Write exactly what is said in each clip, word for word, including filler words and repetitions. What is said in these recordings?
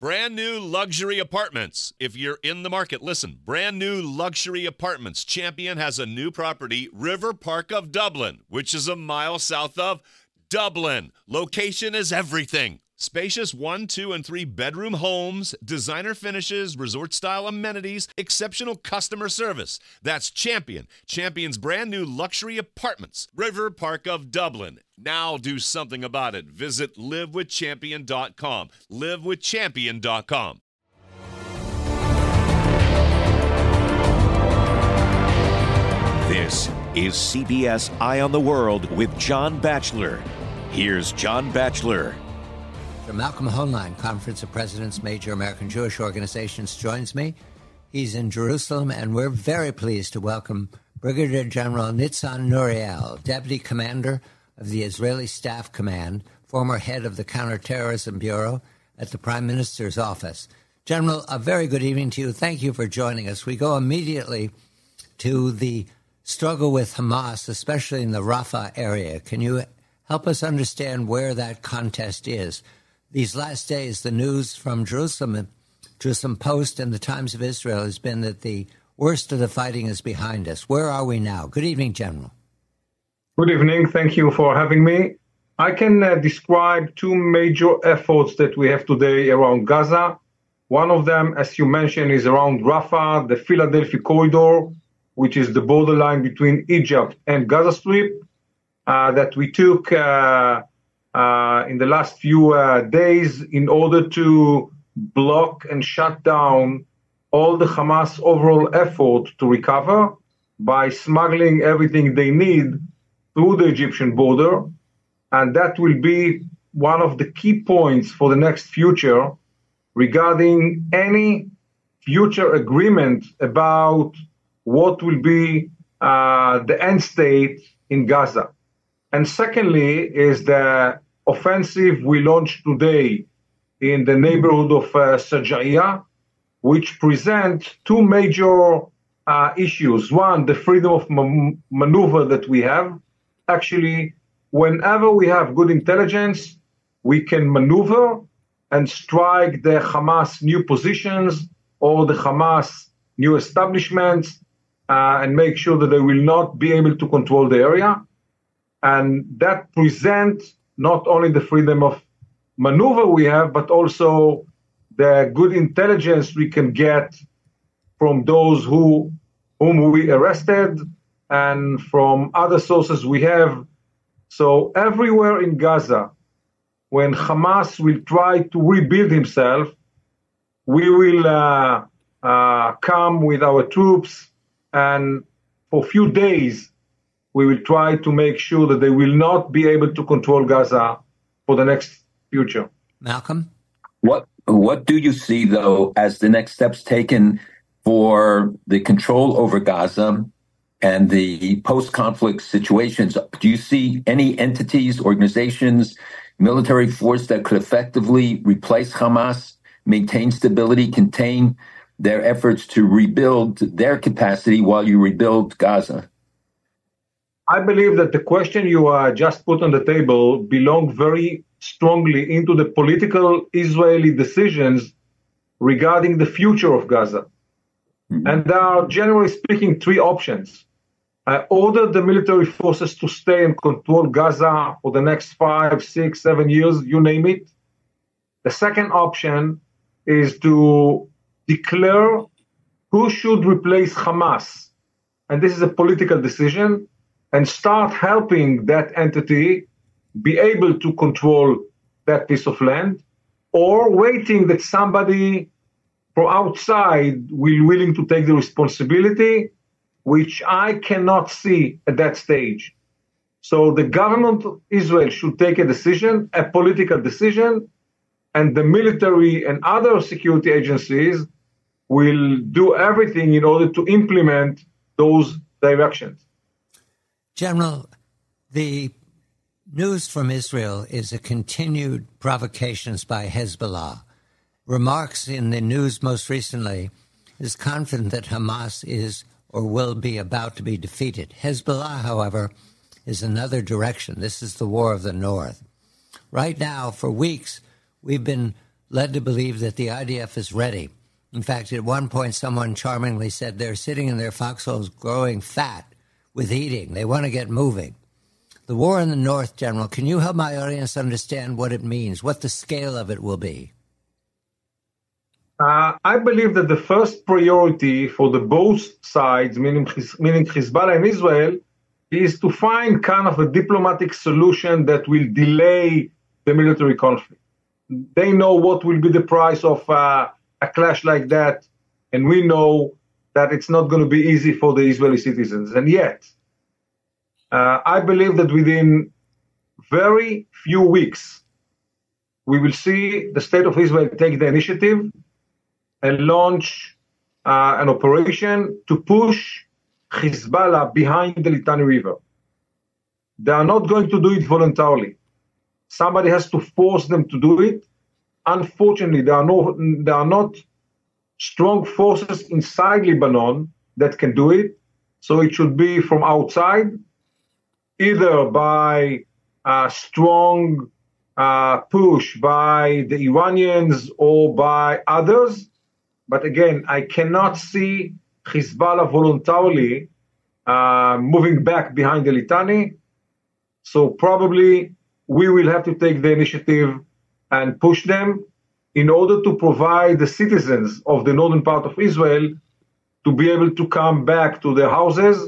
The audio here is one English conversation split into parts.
Brand new luxury apartments. If you're in the market, listen. Brand new luxury apartments. Champion has a new property, River Park of Dublin, which is a mile south of Dublin. Location is everything. Spacious one, two, and three bedroom homes, designer finishes, resort-style amenities, exceptional customer service. That's Champion. Champion's brand new luxury apartments. River Park of Dublin. Now do something about it. Visit live with champion dot com. live with champion dot com. This is C B S Eye on the World with John Batchelor. Here's John Batchelor. Malcolm Hoenlein, Conference of Presidents, major American Jewish organizations, joins me. He's in Jerusalem, and we're very pleased to welcome Brigadier General Nitzan Nuriel, Deputy Commander of the Israeli Staff Command, former head of the Counterterrorism Bureau at the Prime Minister's office. General, a very good evening to you. Thank you for joining us. We go immediately to the struggle with Hamas, especially in the Rafah area. Can you help us understand where that contest is? These last days, the news from Jerusalem, Jerusalem Post and the Times of Israel has been that the worst of the fighting is behind us. Where are we now? Good evening, General. Good evening. Thank you for having me. I can uh, describe two major efforts that we have today around Gaza. One of them, as you mentioned, is around Rafah, the Philadelphia corridor, which is the borderline between Egypt and Gaza Strip, uh, that we took uh, Uh, in the last few uh, days in order to block and shut down all the Hamas overall effort to recover by smuggling everything they need through the Egyptian border. And that will be one of the key points for the next future regarding any future agreement about what will be uh, the end state in Gaza. And secondly is the offensive we launched today in the neighborhood of uh, Sajaiya, which present two major uh, issues. One, the freedom of ma- maneuver that we have. Actually, whenever we have good intelligence, we can maneuver and strike the Hamas new positions or the Hamas new establishments uh, and make sure that they will not be able to control the area. And that presents not only the freedom of maneuver we have, but also the good intelligence we can get from those who whom we arrested and from other sources we have. So everywhere in Gaza, when Hamas will try to rebuild himself, we will uh, uh, come with our troops, and for a few days, we will try to make sure that they will not be able to control Gaza for the next future. Malcolm? What what do you see, though, as the next steps taken for the control over Gaza and the post-conflict situations? Do you see any entities, organizations, military force that could effectively replace Hamas, maintain stability, contain their efforts to rebuild their capacity while you rebuild Gaza? I believe that the question you uh, just put on the table belong very strongly into the political Israeli decisions regarding the future of Gaza. Mm-hmm. And there are, generally speaking, three options. Uh, order the military forces to stay and control Gaza for the next five, six, seven years, you name it. The second option is to declare who should replace Hamas. And this is a political decision. And start helping that entity be able to control that piece of land, or waiting that somebody from outside will be willing to take the responsibility, which I cannot see at that stage. So the government of Israel should take a decision, a political decision, and the military and other security agencies will do everything in order to implement those directions. General, the news from Israel is a continued provocations by Hezbollah. Remarks in the news most recently is confident that Hamas is or will be about to be defeated. Hezbollah, however, is another direction. This is the war of the North. Right now, for weeks, we've been led to believe that the I D F is ready. In fact, at one point, someone charmingly said they're sitting in their foxholes growing fat with eating. They want to get moving. The war in the north, General, can you help my audience understand what it means, what the scale of it will be? Uh, I believe that the first priority for the both sides, meaning, meaning Hezbollah and Israel, is to find kind of a diplomatic solution that will delay the military conflict. They know what will be the price of uh, a clash like that, and we know that it's not going to be easy for the Israeli citizens. And yet, uh, I believe that within very few weeks, we will see the state of Israel take the initiative and launch uh, an operation to push Hezbollah behind the Litani River. They are not going to do it voluntarily. Somebody has to force them to do it. Unfortunately, there are no, there are not strong forces inside Lebanon that can do it. So it should be from outside, either by a strong uh, push by the Iranians or by others. But again, I cannot see Hezbollah voluntarily uh, moving back behind the Litani. So probably we will have to take the initiative and push them in order to provide the citizens of the northern part of Israel to be able to come back to their houses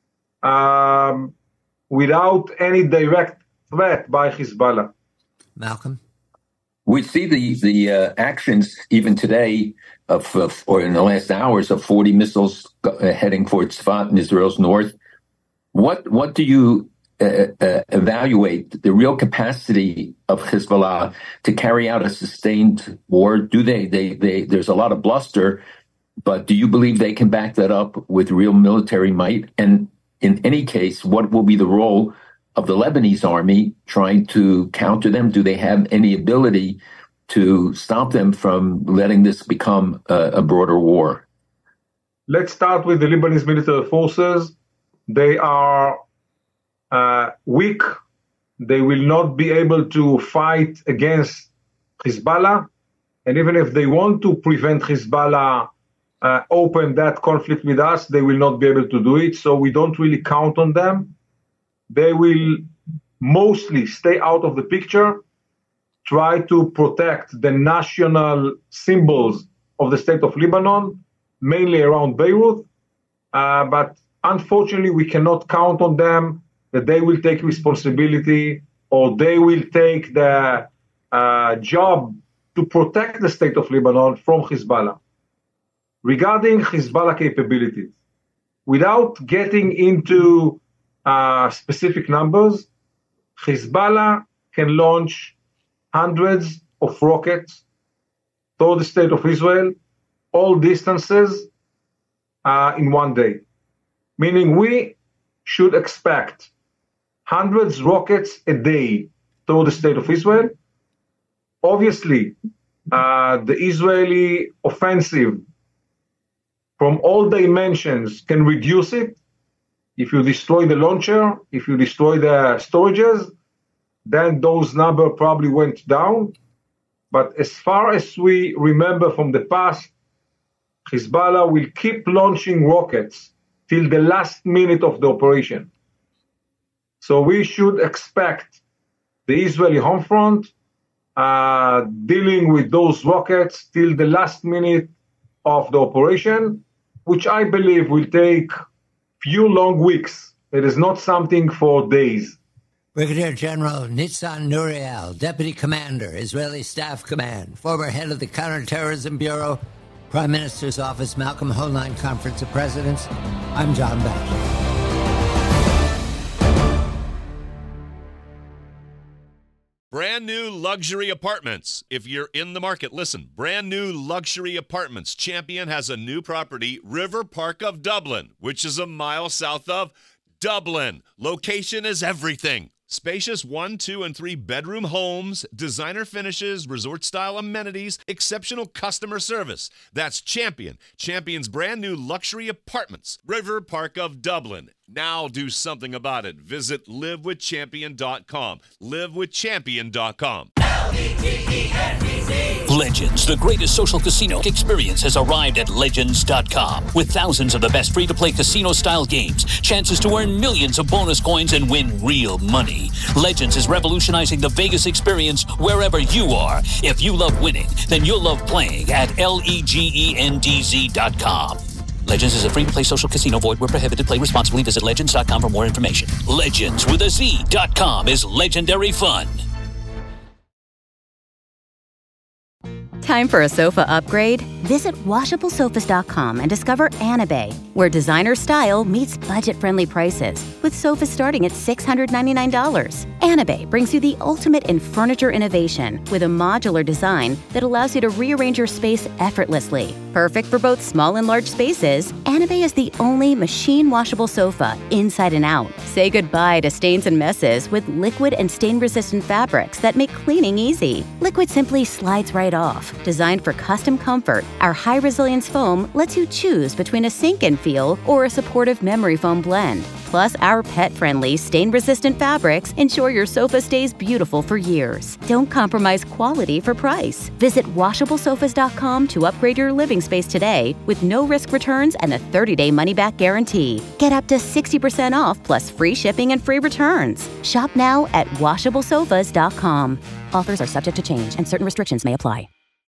um, without any direct threat by Hezbollah. Malcolm? We see the the uh, actions even today, of, of or in the last hours, of forty missiles uh, heading for Tzfat in Israel's north. What what do you uh, uh, evaluate the real capacity of Hezbollah to carry out a sustained war? Do they they they? There's a lot of bluster, but do you believe they can back that up with real military might? And in any case, what will be the role of the Lebanese army trying to counter them? Do they have any ability to stop them from letting this become a, a broader war? Let's start with the Lebanese military forces. They are uh, weak. They will not be able to fight against Hezbollah. And even if they want to prevent Hezbollah uh, open that conflict with us, they will not be able to do it. So we don't really count on them. They will mostly stay out of the picture, try to protect the national symbols of the state of Lebanon, mainly around Beirut. Uh, but unfortunately, we cannot count on them that they will take responsibility or they will take the uh, job to protect the state of Lebanon from Hezbollah. Regarding Hezbollah capabilities, without getting into Uh, specific numbers, Hezbollah can launch hundreds of rockets toward the state of Israel, all distances, uh, in one day. Meaning we should expect hundreds of rockets a day toward the state of Israel. Obviously, uh, the Israeli offensive from all dimensions can reduce it. If you destroy the launcher, if you destroy the storages, then those numbers probably went down. But as far as we remember from the past, Hezbollah will keep launching rockets till the last minute of the operation. So we should expect the Israeli home front uh, dealing with those rockets till the last minute of the operation, which I believe will take few long weeks. It is not something for days. Brigadier General Nitzan Nuriel, Deputy Commander, Israeli Staff Command, former head of the Counterterrorism Bureau, Prime Minister's Office, Malcolm Hoenlein Conference of Presidents. I'm John Batchelor. Brand new luxury apartments. If you're in the market, listen. Brand new luxury apartments. Champion has a new property, River Park of Dublin, which is a mile south of Dublin. Location is everything. Spacious one, two, and three bedroom homes, designer finishes, resort-style amenities, exceptional customer service. That's Champion. Champion's brand new luxury apartments, River Park of Dublin. Now do something about it. Visit live with champion dot com. live with champion dot com. Legends, the greatest social casino experience, has arrived at Legends dot com. With thousands of the best free-to-play casino-style games, chances to earn millions of bonus coins and win real money. Legends is revolutionizing the Vegas experience wherever you are. If you love winning, then you'll love playing at L-E-G-E-N-D-Z dot com. Legends is a free-to-play social casino. Void where prohibited. Play responsibly. Visit Legends dot com for more information. Legends with a Z dot com is legendary fun. Time for a sofa upgrade? Visit washable sofas dot com and discover Anabay, where designer style meets budget-friendly prices, with sofas starting at six hundred ninety-nine dollars. Anabay brings you the ultimate in furniture innovation with a modular design that allows you to rearrange your space effortlessly. Perfect for both small and large spaces, Anabay is the only machine-washable sofa inside and out. Say goodbye to stains and messes with liquid and stain-resistant fabrics that make cleaning easy. Liquid simply slides right off. Designed for custom comfort, our high-resilience foam lets you choose between a sink-in feel or a supportive memory foam blend. Plus, our pet-friendly, stain-resistant fabrics ensure your sofa stays beautiful for years. Don't compromise quality for price. Visit washable sofas dot com to upgrade your living space today with no-risk returns and a thirty-day money-back guarantee. Get up to sixty percent off plus free shipping and free returns. Shop now at washable sofas dot com. Offers are subject to change and certain restrictions may apply.